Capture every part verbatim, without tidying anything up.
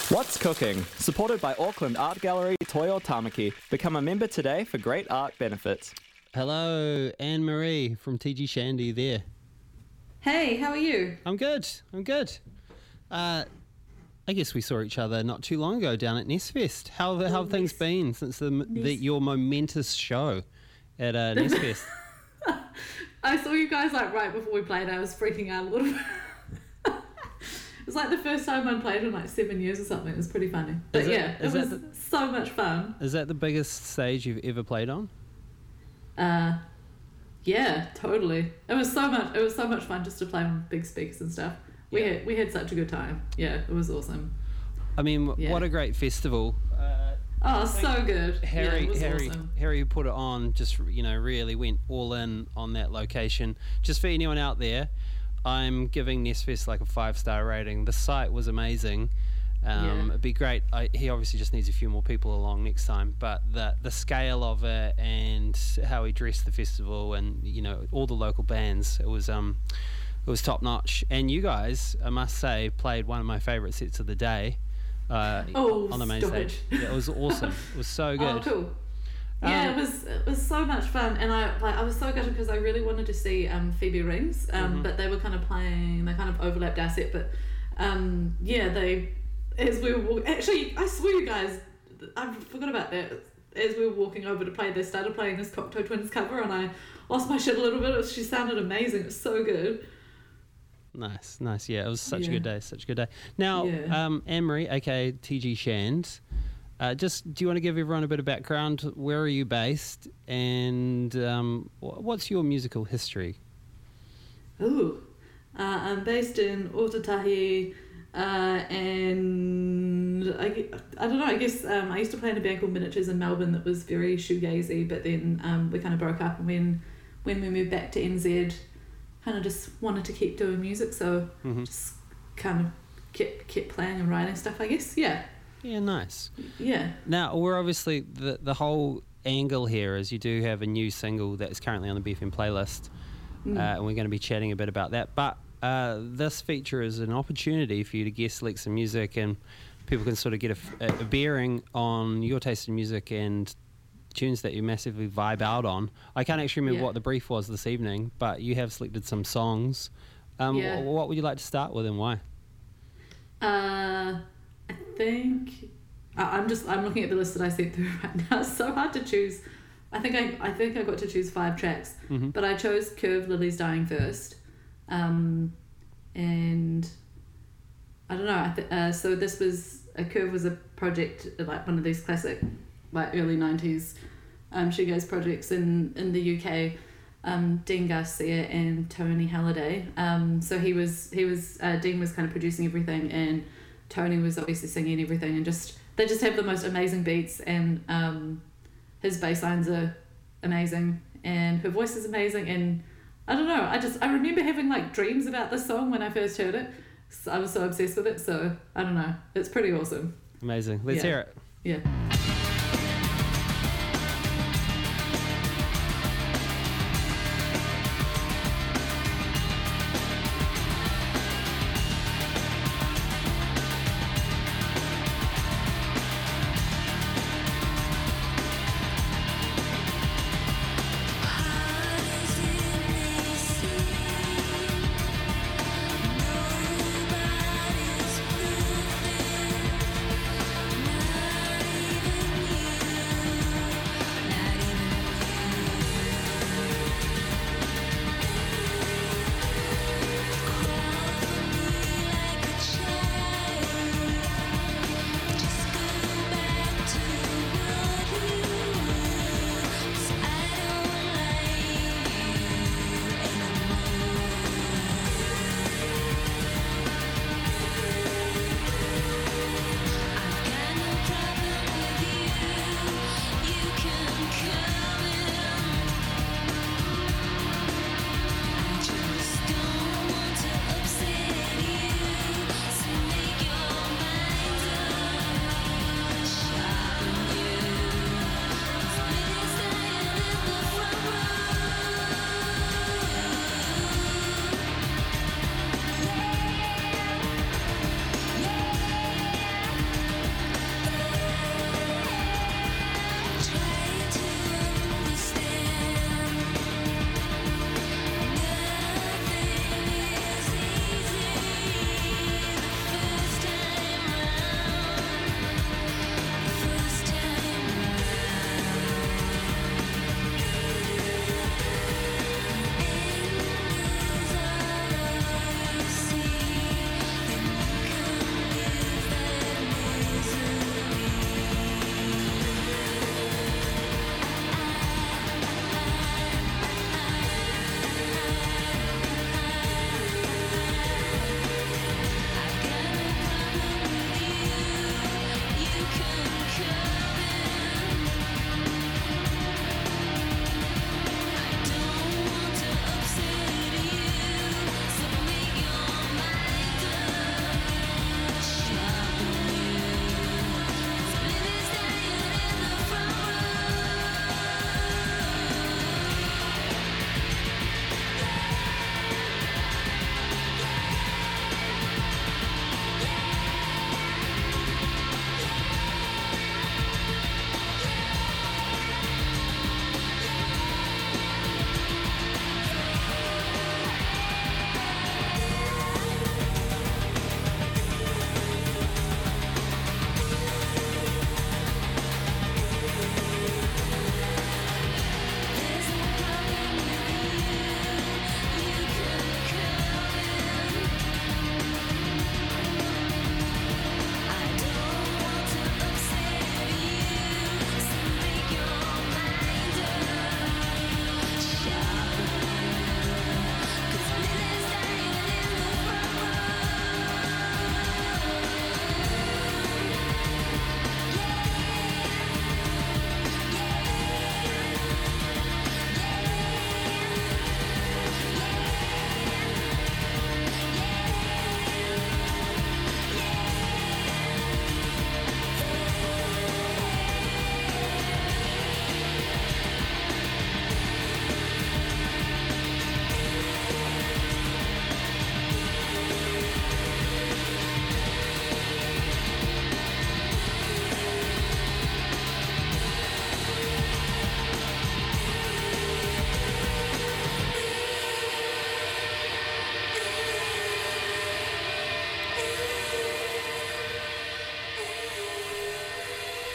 What's Cooking? Supported by Auckland Art Gallery Toyo Tamaki. Become a member today for great art benefits. Hello, Anne-Marie from T G Shandy there. Hey, how are you? I'm good, I'm good. Uh, I guess we saw each other not too long ago down at Nestfest. How, the, how have things been since the, the your momentous show at uh, Nestfest? I saw you guys like right before we played. I was freaking out a little bit. It was like the first time I played in like seven years or something. It was pretty funny. But Is it- yeah, it is was that the- so much fun. Is that the biggest stage you've ever played on? Uh, yeah, totally. It was so much. It was so much fun just to play on big speakers and stuff. We Yeah. had we had such a good time. Yeah, it was awesome. I mean, Yeah. what a great festival. Uh, Oh, so good. Harry, yeah, it was Harry, awesome. Harry put it on. Just you know, really went all in on that location. Just for anyone out there, I'm giving Nestfest like a five star rating. The site was amazing. Um, Yeah. It'd be great. I, he obviously just needs a few more people along next time. But the the scale of it and how he dressed the festival, and you know all the local bands, it was um, it was top notch. And you guys, I must say, played one of my favourite sets of the day. Uh, Oh, on the main stop stage. it. Yeah, it was awesome. It was so good. Oh, cool. Yeah, Um, it was it was so much fun, and I like I was so gutted because I really wanted to see um, Phoebe Rings, um, Mhm. but they were kind of playing. They kind of overlapped our set, but um, yeah, they as we were walking. Actually, I swear, you guys, I forgot about that. As we were walking over to play, they started playing this Cocteau Twins cover, and I lost my shit a little bit. It was, she sounded amazing. It was so good. Nice, nice. Yeah, it was such a Yeah. good day. Such a good day. Now, Yeah. um, Anne-Marie, aka T G Shand, uh, just do you want to give everyone a bit of background? Where are you based, and um, wh- what's your musical history? Ooh, uh, I'm based in Otatahi, uh, and I, gue- I don't know, I guess um, I used to play in a band called Miniatures in Melbourne that was very shoegazy, but then um, we kind of broke up, and when, when we moved back to N Z, kind of just wanted to keep doing music, so Mhm. just kind of kept, kept playing and writing stuff, I guess. Yeah, Yeah, nice. yeah. Now, we're obviously the the whole angle here is you do have a new single that's currently on the B F M playlist, Mm. uh, and we're going to be chatting a bit about that. But uh, this feature is an opportunity for you to guest select some music, and people can sort of get a, f- a bearing on your taste in music and tunes that you massively vibe out on. I can't actually remember Yeah. what the brief was this evening, but you have selected some songs. Um, Yeah. wh- what would you like to start with, and why? Uh, I think I- I'm just I'm looking at the list that I sent through right now. It's so hard to choose. I think I I think I got to choose five tracks, Mhm. but I chose Curve Lily's Dying first, um, and I don't know. I th- uh, so this was a Curve was a project like one of these classic like early nineties um, shoegaze projects in in the U K. Um, Dean Garcia and Tony Halliday. Um, so he was he was uh, Dean was kind of producing everything, and Tony was obviously singing everything, and just they just have the most amazing beats, and um, his bass lines are amazing, and her voice is amazing, and I don't know, I just I remember having like dreams about this song when I first heard it. So I was so obsessed with it, so I don't know, it's pretty awesome. Amazing. Let's Yeah. hear it. Yeah. Nobody's perfect, not even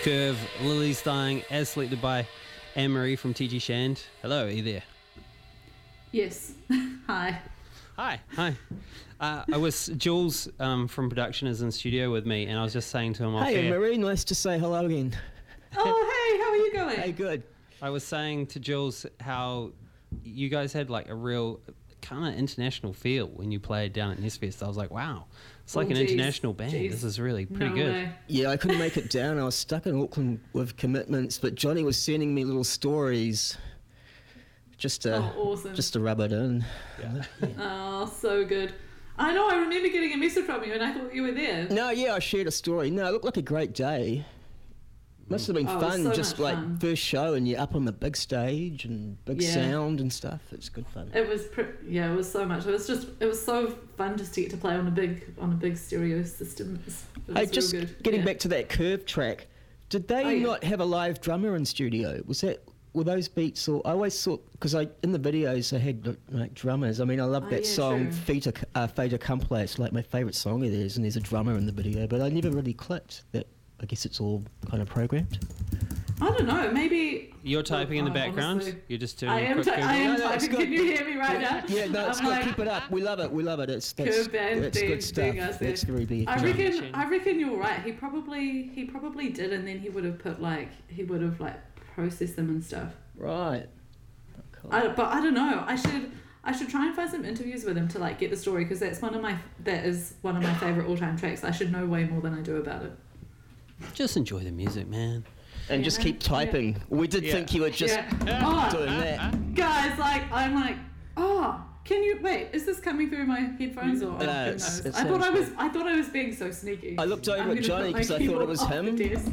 Curve, Lily's Dying, as selected by Anne-Marie from T G Shand. Hello, are you there? Yes. Hi. Hi. Hi. Uh, I was, Jules um, from production is in studio with me, and I was just saying to him off Hey, air, Marie, nice to say hello again. Oh, hey, how are you going? Hey, good. I was saying to Jules how you guys had like a real kind of international feel when you played down at Nestfest. I was like, wow, it's like Oh, an geez, international band. geez. This is really pretty No good. way. Yeah, I couldn't make it down. I was stuck in Auckland with commitments, but Johnny was sending me little stories just to, Oh, awesome. just to rub it in. Yeah. Oh, so good. I know, I remember getting a message from you and I thought you were there. No, yeah, I shared a story. No, it looked like a great day. Must have been Oh, it was fun, so just much like fun. first show and you're up on the big stage and big Yeah. sound and stuff. It's good fun. It was, pre- yeah, it was so much. It was just, it was so fun just to get to play on a big, on a big stereo system. It was, it was Hey, real just good. getting Yeah. back to that Curve track, did they Oh, yeah. not have a live drummer in studio? Was that were those beats? Or I always thought because I in the videos they had like drummers. I mean, I love Oh, that yeah, song true. "Fait Ac- uh, Fait Accompli." It's like my favourite song of theirs, and there's a drummer in the video, but I never really clicked that. I guess it's all kind of programmed. I don't know, maybe... You're typing in the Oh, background? honestly, You're just doing I a am, quick t- Google? I am No, no, it's typing. Can good. you hear me right yeah, now? yeah, no, it's I'm good. like, Keep it up. We love it. We love it. It's that's, Curve band, that's big- good big stuff. ass there. That's very big. I Drum reckon, machine. I reckon you're right. He probably, he probably did, and then he would have put like, he would have like processed them and stuff. Right. Cool. I, but I don't know. I should, I should try and find some interviews with him to like get the story because that's one of my, that is one of my favorite all-time tracks. I should know way more than I do about it. Just enjoy the music, man. and Yeah, just no, keep typing. We did Yeah. think you were just yeah. doing Oh, that. guys, like I'm like, oh, can you wait? Is this coming through my headphones or? No, who it's- knows? it I thought I sounds was, I thought I was being so sneaky. I looked over I'm at gonna Johnny put my 'cause I thought it keyboard was off the him. desk.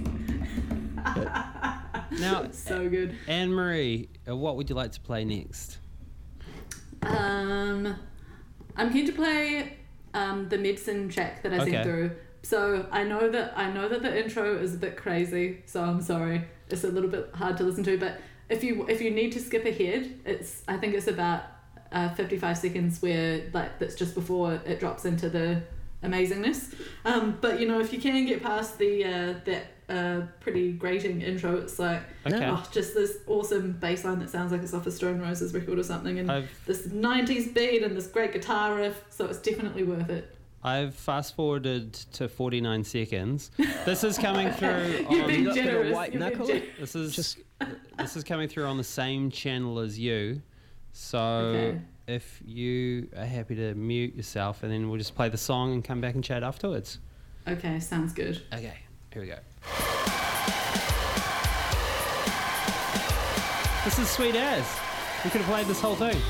Now, So good. Anne-Marie, uh, what would you like to play next? Um, I'm keen to play um, the medicine track that I Okay. sent through. So I know that I know that the intro is a bit crazy. So I'm sorry, it's a little bit hard to listen to. But if you if you need to skip ahead, it's I think it's about uh, fifty-five seconds where like that's just before it drops into the amazingness. Um, but you know if you can get past the uh, that uh, pretty grating intro, it's like Okay. oh, just this awesome bass line that sounds like it's off a Stone Roses record or something, and I've this nineties beat and this great guitar riff, so it's definitely worth it. I've fast forwarded to forty-nine seconds. This is coming through You're on being not gonna generous. white You're being knuckle gen- it? this is Just this is coming through on the same channel as you. So Okay. if you are happy to mute yourself, and then we'll just play the song and come back and chat afterwards. Okay, sounds good. Okay, here we go. This is sweet as. We could have played this whole thing.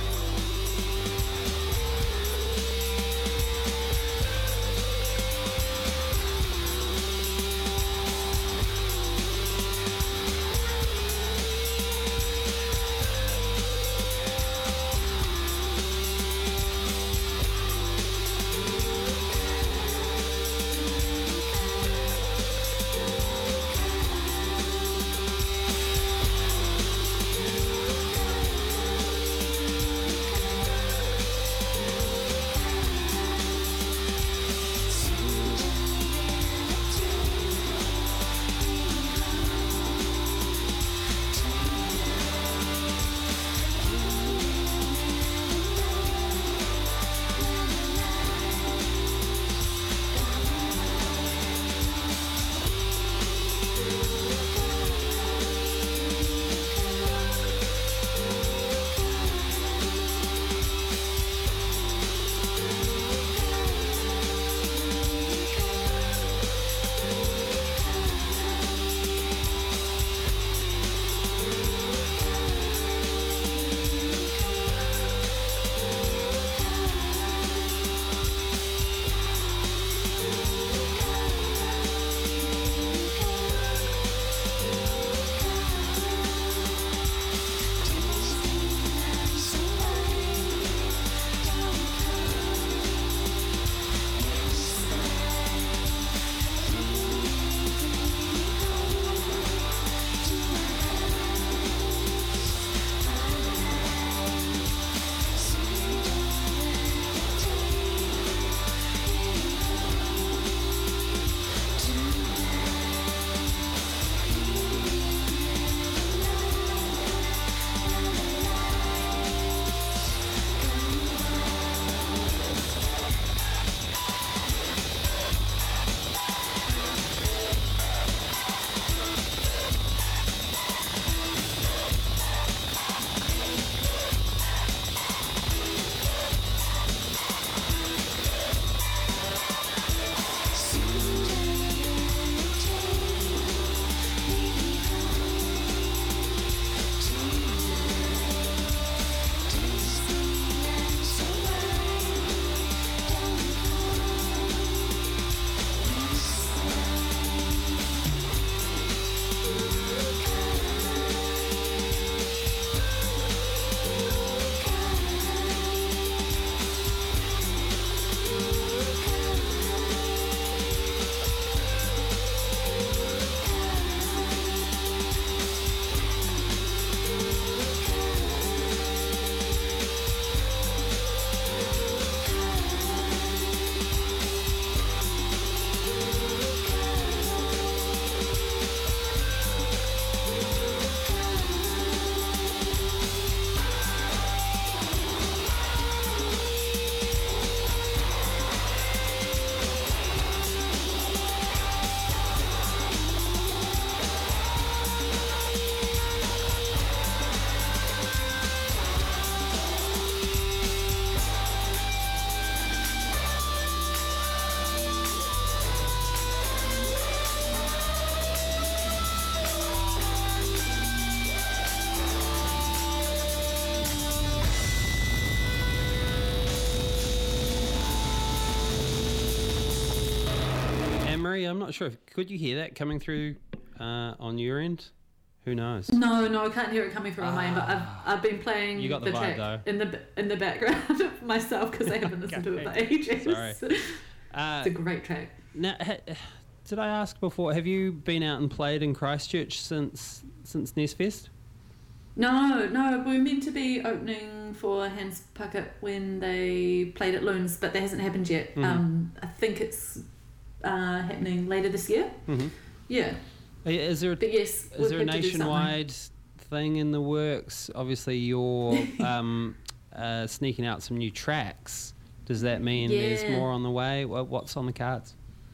I'm not sure. If, could you hear that coming through uh, on your end? Who knows? No, no, I can't hear it coming from Ah. my end, but I've I've been playing You got the the, vibe, track though. in the in the background myself because I haven't listened to it for ages. Sorry. Uh, It's a great track. now, ha- did I ask before? Have you been out and played in Christchurch since since Nesfest? No, no, we were meant to be opening for Hans Puckett when they played at Loons, but that hasn't happened yet. Mhm. Um, I think it's uh, happening later this year. Mm-hmm. Yeah, Is there a, but yes, is we've there a had to do something. nationwide thing in the works? Obviously, you're um, uh, sneaking out some new tracks. Does that mean there's Yeah. more on the way? Wha- What's on the cards?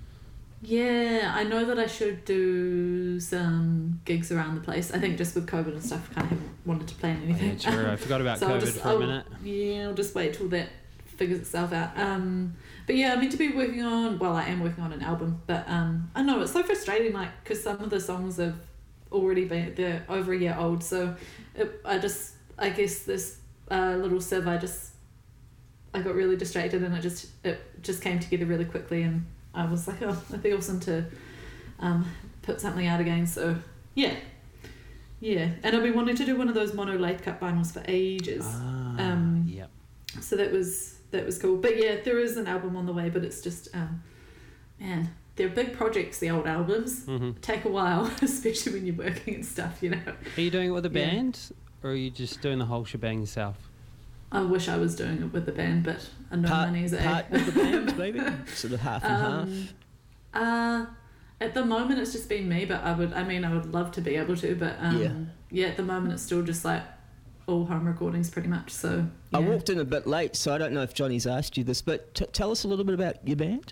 Yeah, I know that I should do some gigs around the place. I think just with COVID and stuff, I kind of haven't wanted to plan anything. Yeah, true. I forgot about So I'll COVID just- for a I'll- minute. Yeah, I'll just wait till that figures itself out. Um, but yeah, I'm meant to be working on. Well, I am working on an album, but um, I know it's so frustrating. Like, because some of the songs have already been they're over a year old. So it, I just, I guess this uh, little sieve, I just, I got really distracted, and it just it just came together really quickly, and I was like, oh, it'd be awesome to um, put something out again. So yeah. Yeah, and I've been wanting to do one of those mono late cut vinyls for ages. Ah, um, yep. So that was that was cool. But yeah, there is an album on the way, but it's just um, man, they're big projects. The old albums hmm take a while, especially when you're working and stuff. You know, Are you doing it with a Yeah. band, or are you just doing the whole shebang yourself? I wish I was doing it with the band, but I know Part, money's a part with the band, maybe? Sort of half and Um, uh, at the moment, it's just been me, but I would, I mean, I would love to be able to, but um, Yeah. yeah. At the moment, it's still just like all home recordings, pretty much. So half. I yeah. walked in a bit late, so I don't know if Johnny's asked you this, but t- tell us a little bit about your band.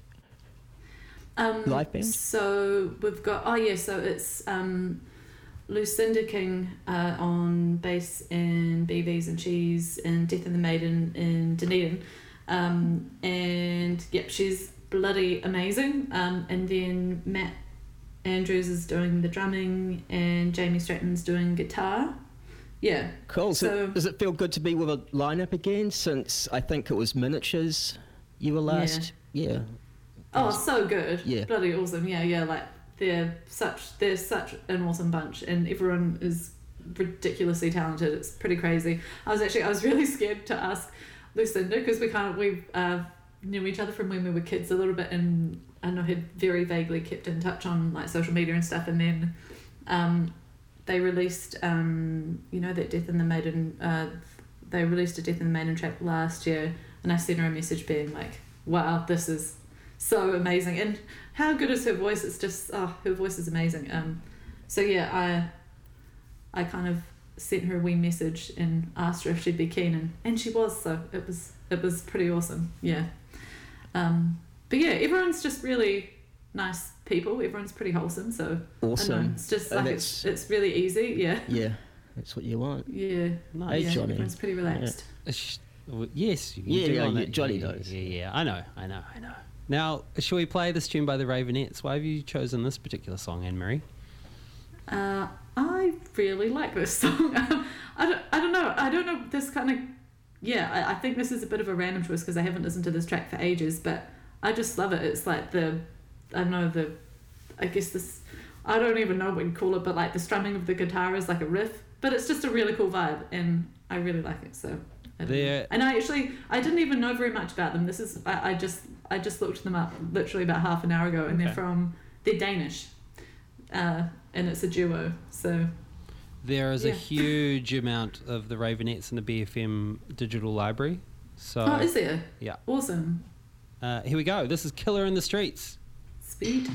Um, Live band? So we've got, oh yeah, so it's um, Lucinda King uh, on bass in B Vs and Cheese and Death and the Maiden in Dunedin. Um, and yep, she's bloody amazing. Um, and then Matt Andrews is doing the drumming and Jamie Stratton's doing guitar. Yeah. Cool. So, So- does it feel good to be with a lineup again since I think it was Miniatures you were last? Yeah. Oh, so good. Yeah. Bloody awesome. Yeah, yeah, like they're such they're such an awesome bunch, and everyone is ridiculously talented. It's pretty crazy. I was actually I was really scared to ask Lucinda because we kind of we uh, knew each other from when we were kids a little bit, and I know had very vaguely kept in touch on like social media and stuff. And then um, they released um, you know that Death and the Maiden. Uh, they released a Death and the Maiden track last year, and I sent her a message being like, "Wow, this is so amazing!" And how good is her voice? It's just oh, her voice is amazing. Um, so yeah, I I kind of sent her a wee message and asked her if she'd be keen, and, and she was. So it was it was pretty awesome. Yeah. Um, but yeah, everyone's just really nice people. Everyone's pretty wholesome. So I don't know, Awesome. it's just And like it's- it's, it's really easy. Yeah. Yeah. That's what you want. Yeah. Nice. yeah, Johnny. Everyone's pretty relaxed. Uh, sh- w- Yes, you can Yeah, do yeah, on yeah, that. Johnny yeah, knows. Yeah, yeah, I know, I know, I know. Now, shall we play this tune by the Ravenettes? Why have you chosen this particular song, Anne-Marie? Uh, I really like this song. Um, I don't, I don't know. I don't know this kind of. Yeah, I, I think this is a bit of a random choice because I haven't listened to this track for ages, but I just love it. It's like the, I don't know the, I guess this, I don't even know what you call it, but like the strumming of the guitar is like a riff, but it's just a really cool vibe, and I really like it. So. I don't know. They're- And I actually I didn't even know very much about them. This is I, I just I just looked them up literally about half an hour ago, and Okay. they're from they're Danish, uh, and it's a duo. So There is a Yeah. huge amount of the Ravenettes in the B F M digital library. So, oh, is there? yeah. Awesome. Uh, here we go. This is Killer in the Streets. Speed.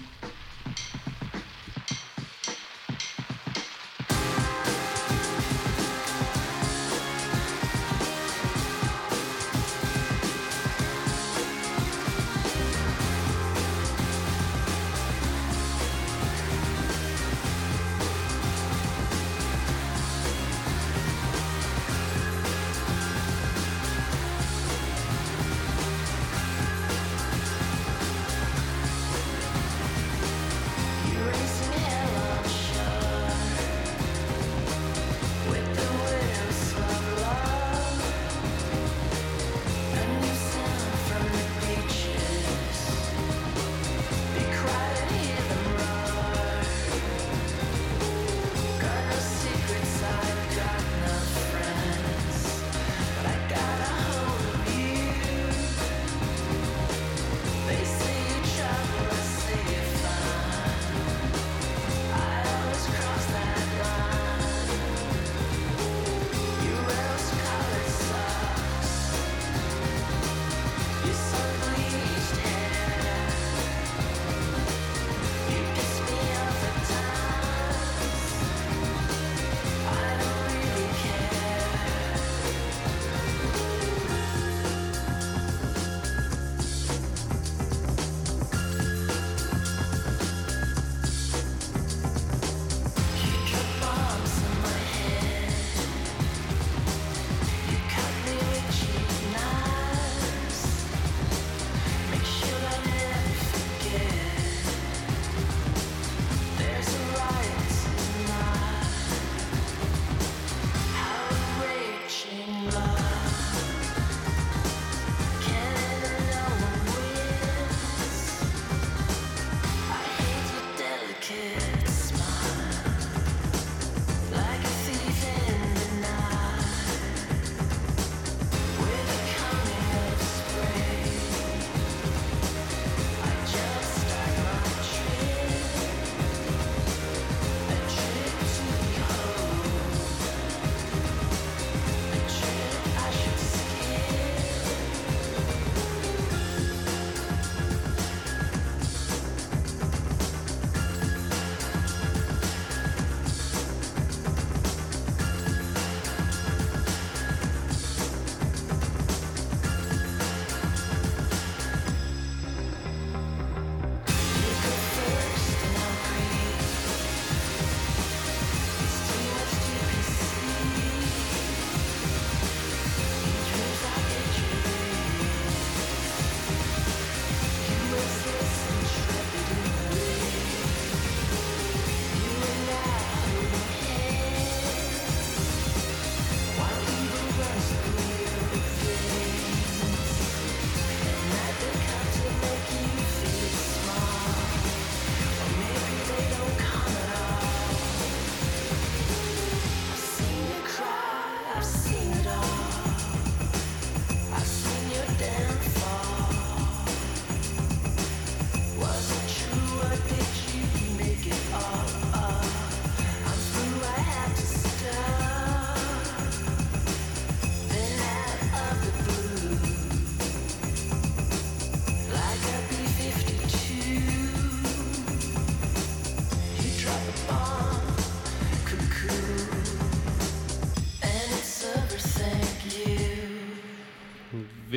Thank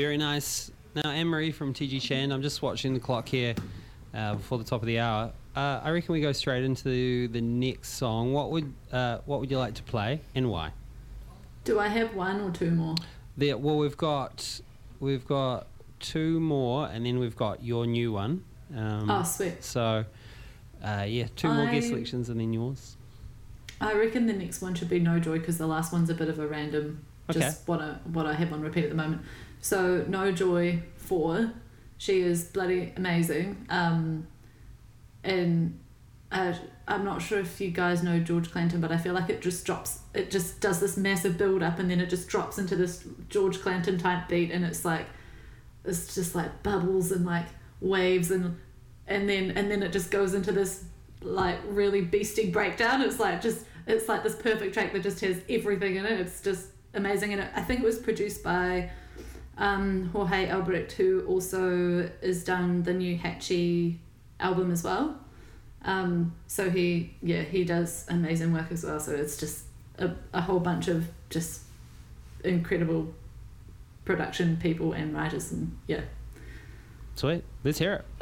Very nice. Now, Anne-Marie from T G Chan, I'm just watching the clock here uh, before the top of the hour. Uh, I reckon we go straight into the next song. What would uh, what would you like to play and why? Do I have one or two more? There, well, we've got we've got two more, and then we've got your new one. Um, Oh, sweet. So, uh, yeah, two more guest I- selections, and then yours. I reckon the next one should be No Joy because the last one's a bit of a random, Okay. just what I, what I have on repeat at the moment. So No Joy four, she is bloody amazing. Um, and uh, I'm not sure if you guys know George Clanton, but I feel like it just drops, it just does this massive build up and then it just drops into this George Clanton type beat and it's like, it's just like bubbles and like waves and and then and then it just goes into this like really beastie breakdown. It's like just it's like this perfect track that just has everything in it. It's just amazing. And it, I think it was produced by um, Jorge Albrecht, who also has done the new Hatchie album as well. Um, so he yeah he does amazing work as well. So it's just a, a whole bunch of just incredible production people and writers and yeah. Sweet. Let's hear it.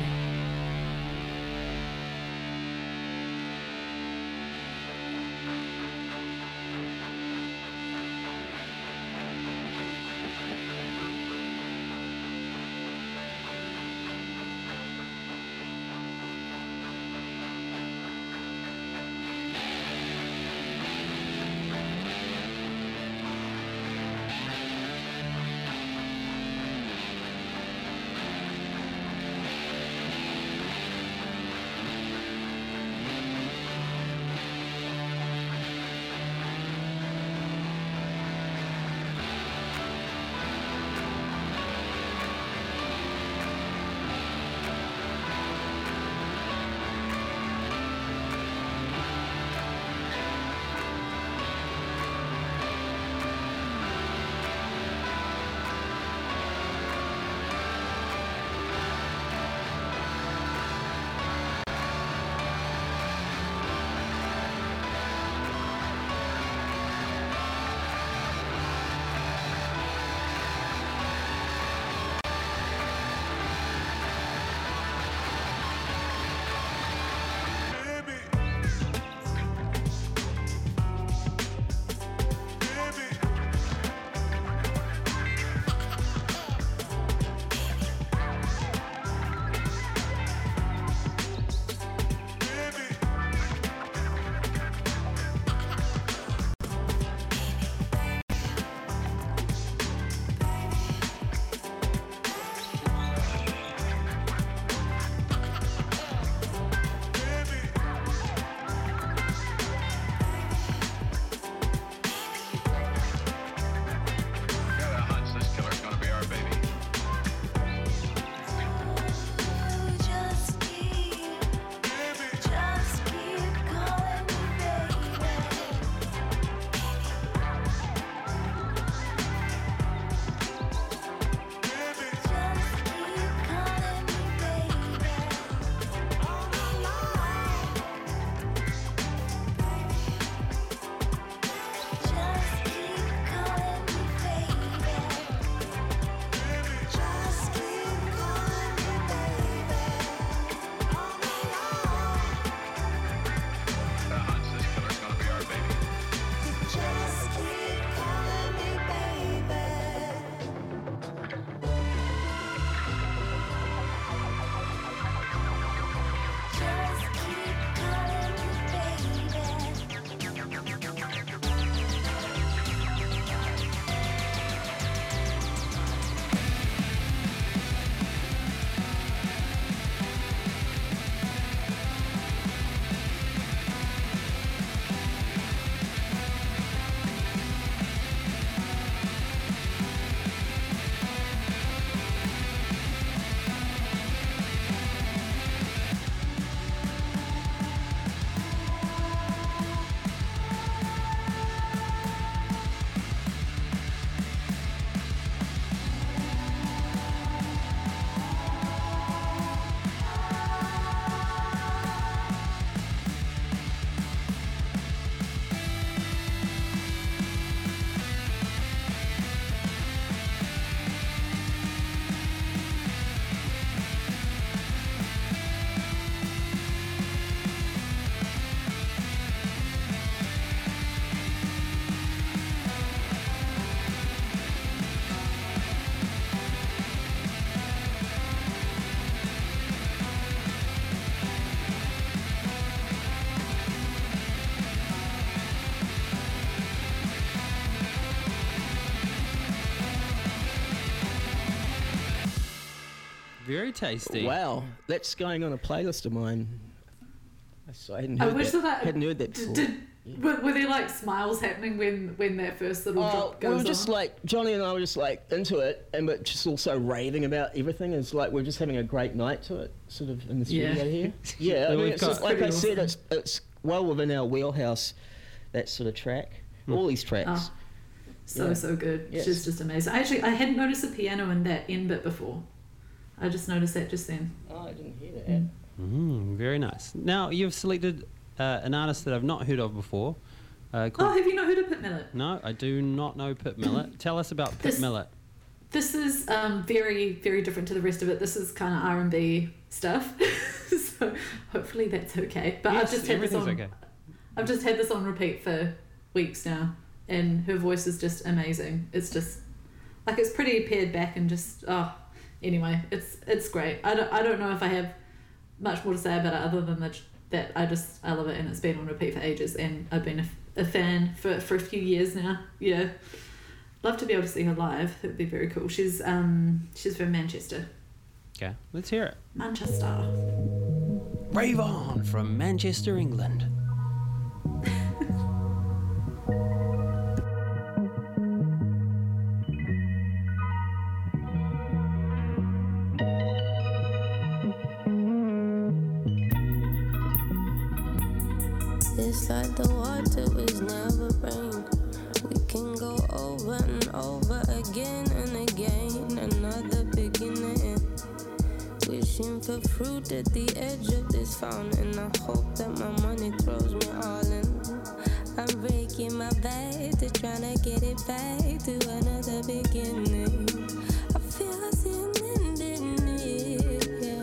very tasty. Wow, that's going on a playlist of mine. So I hadn't I heard wish that. that, hadn't heard that did, before. did, were, were there like smiles happening when, when that first little Oh, drop we goes were just on? like, Johnny and I were just like into it, and but just also raving about everything. It's like we're just having a great night to it, sort of in the studio Yeah. here. Yeah, I Well, mean, we've it's got- just, like I Pretty said, awesome. it's it's well within our wheelhouse. That sort of track, Hmm. all these tracks. Oh, so, Yeah. so good. Yes. She's just amazing. I actually, I hadn't noticed the piano in that end bit before. I just noticed that just then. Oh, I didn't hear that. Mm. Mm, very nice. Now, you've selected uh, an artist that I've not heard of before. Uh, Oh, called have you not heard of Pit Millet? No, I do not know Pit Millet. Tell us about Pit This- Millet. This is um, very, very different to the rest of it. This is kind of R and B stuff. So hopefully that's okay. But I've Yes, just had this everything's on. okay. I've just had this on repeat for weeks now, and her voice is just amazing. It's just like it's pretty pared back and just oh. Anyway, it's it's great. I don't I don't know if I have much more to say about it other than that that I just I love it, and it's been on repeat for ages, and I've been a, a fan for for a few years now. Yeah, love to be able to see her live. That would be very cool. She's um she's from Manchester. Okay, let's hear it. Manchester. Rave On from Manchester, England. It's like the water was never rain. We can go over and over again and again. Another beginning. Wishing for fruit at the edge of this fountain. I hope that my money throws me all in. I'm breaking my back to trying to get it back to another beginning. I feel I see an ending it, yeah.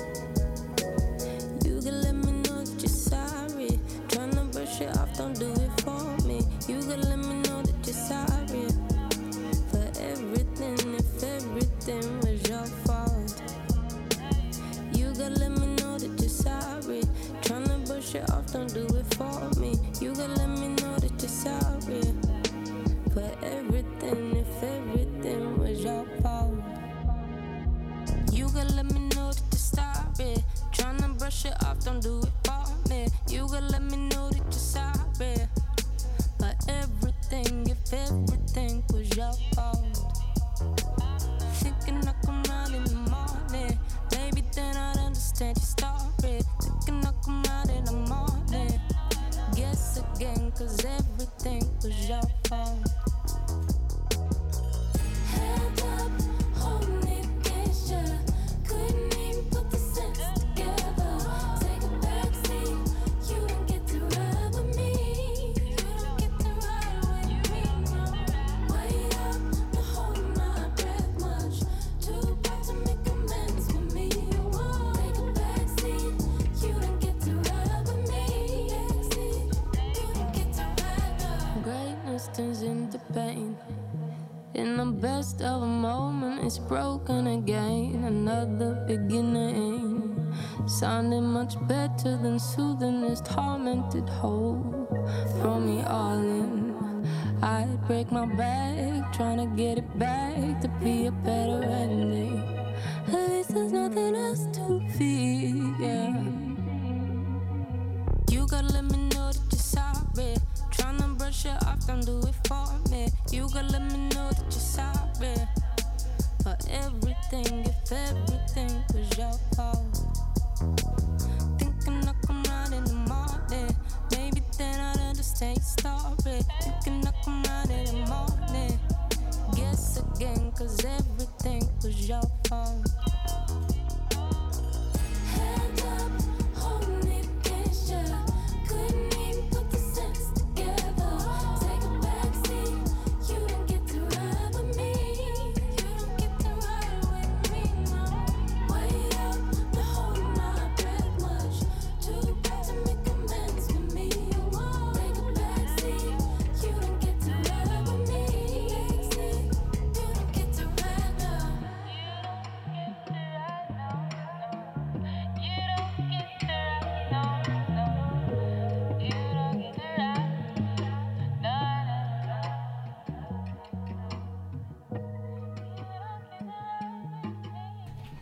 You can let me know that you're sorry. Tryna brush it off, don't do it for me. You can let me know that you're sorry for everything, if everything was your fault. You gotta let me know that you're sorry. Tryna brush it off, don't do it for me. You gotta let me know that you're sorry for everything, if everything was your fault. You gotta let me know that you're sorry. Tryna brush it off, don't do it for me. You gotta let me know that you're sorry for everything, if everything was your fault. Thinking I come round in the morning, maybe then I'd understand your story. Thinking I come round in the morning, guess again, cause everything was your fault. Hand up, holding it against ya. Couldn't even put the sense together. Take a back seat, you don't get to ride with me. You don't get to ride with me, no. Wait up, not holding my breath much. Too bright to make amends with me. Take a back seat, you don't get to ride with me. You don't get to ride with me. Greatness turns into pain. In the best of a moment, it's broken again. Another beginning. Sounding much better than soothing this tormented hope. Throw me all in. I'd break my back, trying to get it back to be a better ending. At least there's nothing else to fear. Yeah. You gotta let me know that you're sorry. Tryna brush it off, don't do it for me. You gotta let me know that you're sorry for everything, if everything was your fault. Thinking I'll come round in the morning, maybe then I'd understand your story. Thinking I'll come round in the morning, guess again, cause everything was your fault. Hand up, holding it against ya. Couldn't even put the sense together. Take a back seat, you don't get to ride with me. You don't get to ride with me, no. Wait up, not holding my breath much. Too bright to make amends with me. Take a back seat, you don't get to ride with me. You don't get to ride now.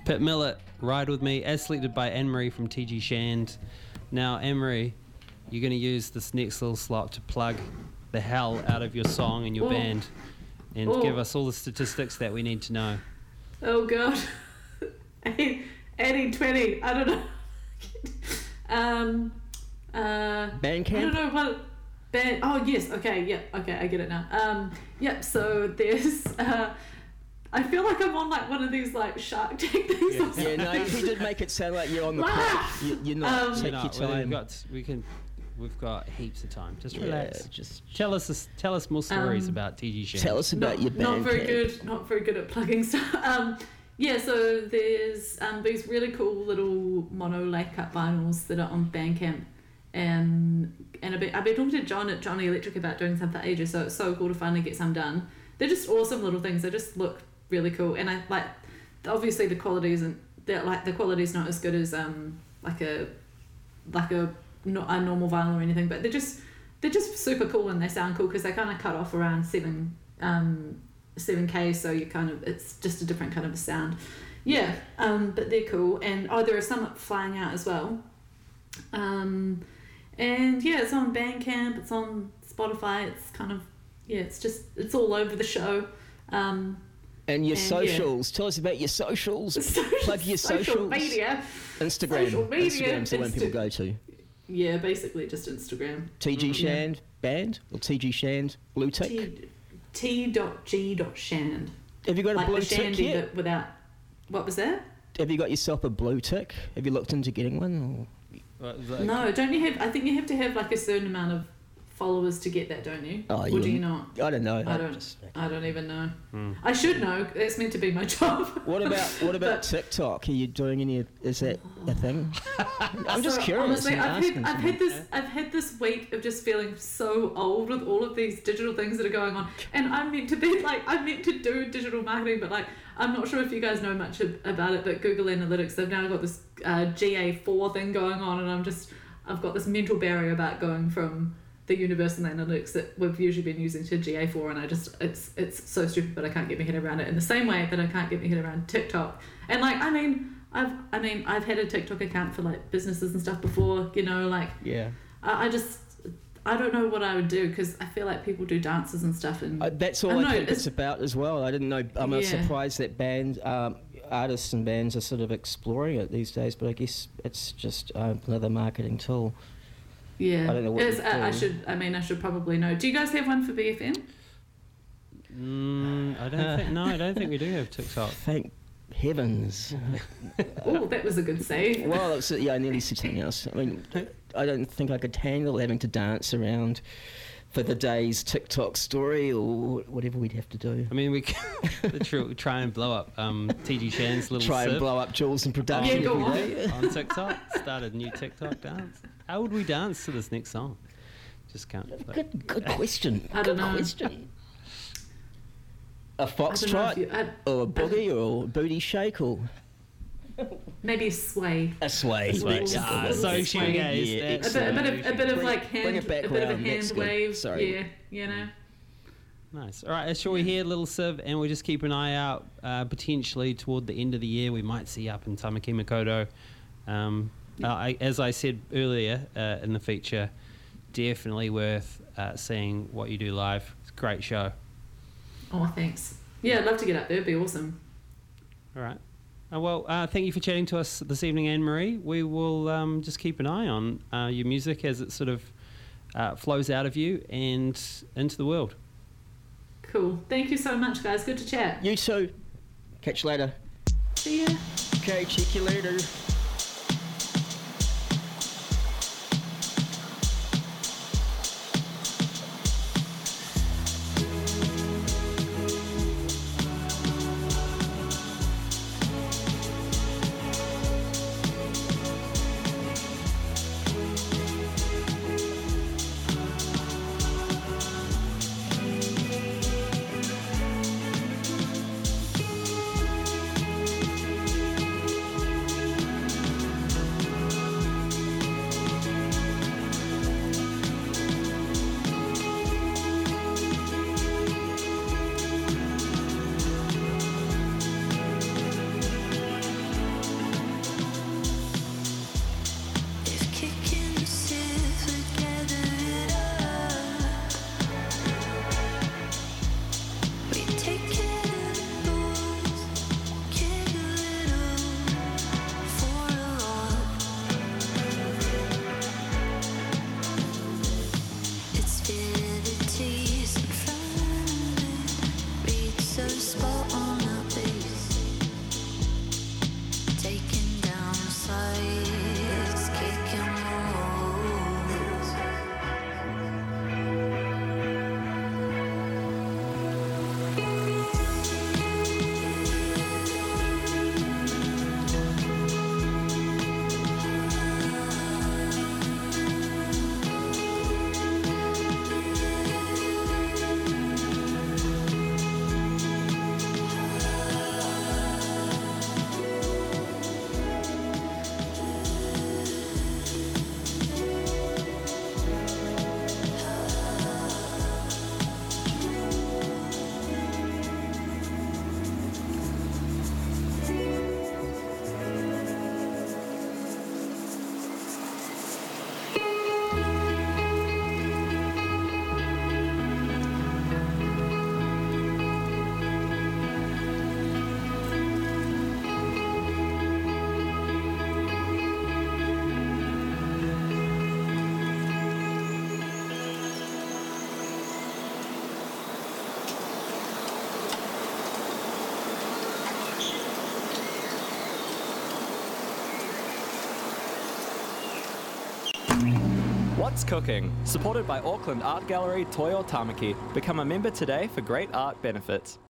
Pit Millet, Ride With Me, as selected by Anne-Marie from T G Shand. Now, Anne-Marie, you're going to use this next little slot to plug the hell out of your song and your Ooh. band and Ooh. give us all the statistics that we need to know. Oh god. eighty twenty, I don't know. um uh Bandcamp? I don't know what band oh yes, okay, yeah, okay, I get it now. Um yep, so there's uh I feel like I'm on like one of these like Shark Tank things. Yeah. or Yeah, something. no, he did make it sound like you're on the Wow. clock. You, you're not. Um, Take You know, your we've time. got, we can, we've got heaps of time. Just Yeah, relax. just Tell us, this- tell us more stories Um, about T G Shand. tell us about not, your not very Bandcamp. good not very good at plugging stuff. Um yeah, so there's um these really cool little mono lake cut vinyls that are on Bandcamp, and and I've been, I've been talking to John at Johnny Electric about doing some for ages, so it's so cool to finally get some done. They're just awesome little things. They just look really cool, and I like obviously the quality isn't that like the quality is not as good as um like a like a not a normal vinyl or anything, but they're just they're just super cool and they sound cool because they kind of cut off around seven um seven K, so you kind of it's just a different kind of a sound. Yeah, um, but they're cool, and oh, there are some flying out as well. Um, and yeah, it's on Bandcamp, it's on Spotify. It's kind of yeah, it's just it's all over the show. Um, And your And, yeah. socials. Tell us about your socials. Plug your social socials. media. Instagram. Social media. Instagram's the one people Insta- go to. Yeah, basically just Instagram. T G Mhm. Shand Band or T G Shand Blue Tick. T T dot G dot Shand. Have you got a Like blue the tick shandy, yet? but without. What was that? Have you got yourself a blue tick? Have you looked into getting one? Uh, the- No, don't you have? I think you have to have like a certain amount of followers to get that, don't you? Oh, or you do you wouldn't- not? Or? I don't know. I I don't. just- I don't even know. Hmm. I should know. It's meant to be my job. What about what about But- TikTok? Are you doing any? Is that a thing? I'm just So, curious. Honestly, I'm I've asking had, I've someone. had this I've had this week of just feeling so old with all of these digital things that are going on, and I'm meant to be like I'm meant to do digital marketing, but like I'm not sure if you guys know much ab- about it. But Google Analytics, they've now got this uh, G A four thing going on, and I'm just I've got this mental barrier about going from the Universal Analytics that we've usually been using to G A four, and I just it's it's so stupid, but I can't get my head around it in the same way that I can't get my head around TikTok. And like I mean I've I mean I've had a TikTok account for like businesses and stuff before, you know, like Yeah. I, I just I don't know what I would do because I feel like people do dances and stuff, and Uh, that's all I I, know, think it's- it's about as well. I didn't know. I'm not Yeah. surprised that band um, artists and bands are sort of exploring it these days. But I guess it's just uh, another marketing tool. yeah, I don't know what It's- you'd I, I do. should I mean I should probably know. Do you guys have one for B F M? Mm, I don't think. No, I don't think we do have TikTok. Thank heavens. Oh, that was a good save. Well, it's, yeah, I nearly said something else. I mean, I don't think I could handle having to dance around for the day's TikTok story or whatever we'd have to do. I mean, we can literally try and blow up um, T G Shand's little Try and sip blow up Jules in production Yeah, go every day. on TikTok. Start a new TikTok dance. How would we dance to this next song? Just can't. like- Good, good question. I don't good know. question. A I don't know if foxtrot you, I, or a boogie or a booty shake or maybe sway. a sway. Sway. That's Ah, the so word. shoegaze, Yeah, A that's bit, a bit of a bit of Bring- like hand, bring it back a bit of a round, that's hand good. wave. Sorry. Yeah, you know. Nice. All right, shall we hear Little Civ, and we'll just keep an eye out. Uh, potentially toward the end of the year, we might see up in Tamaki Makaurau. Um, uh, I, as I said earlier uh, in the feature, definitely worth uh, seeing what you do live. It's a great show. Oh, thanks. Yeah, I'd love to get up there. It'd be awesome. All right. Uh, well, uh, thank you for chatting to us this evening, Anne-Marie. We will um, just keep an eye on uh, your music as it sort of uh, flows out of you and into the world. Cool. Thank you so much, guys. Good to chat. You too. Catch you later. See ya. Okay, check you later. What's Cooking? Supported by Auckland Art Gallery Toi o Tamaki. Become a member today for great art benefits.